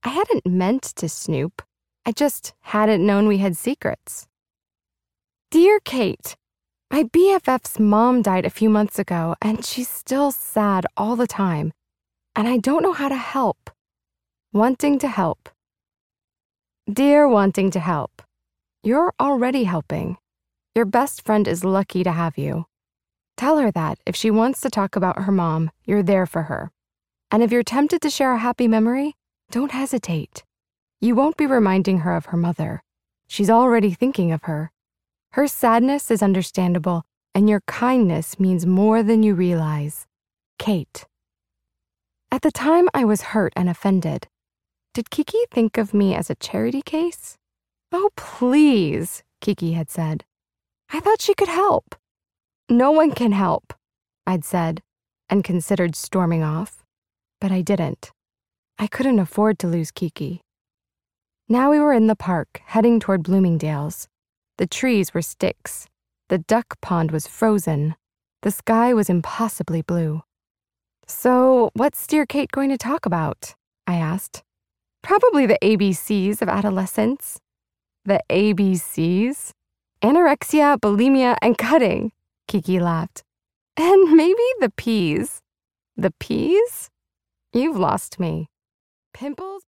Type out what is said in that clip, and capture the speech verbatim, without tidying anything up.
I hadn't meant to snoop. I just hadn't known we had secrets. Dear Kate, my B F F's mom died a few months ago, and she's still sad all the time, and I don't know how to help. Wanting to help. Dear Wanting to help, you're already helping. Your best friend is lucky to have you. Tell her that if she wants to talk about her mom, you're there for her. And if you're tempted to share a happy memory, don't hesitate. You won't be reminding her of her mother. She's already thinking of her. Her sadness is understandable, and your kindness means more than you realize. Kate. At the time, I was hurt and offended. Did Kiki think of me as a charity case? Oh, please, Kiki had said. I thought she could help. No one can help, I'd said, and considered storming off. But I didn't. I couldn't afford to lose Kiki. Now we were in the park, heading toward Bloomingdale's. The trees were sticks. The duck pond was frozen. The sky was impossibly blue. So, what's Dear Kate going to talk about? I asked. Probably the A B Cs of adolescence. The A B Cs? Anorexia, bulimia, and cutting, Kiki laughed. And maybe the P's. The P's? You've lost me. Pimples?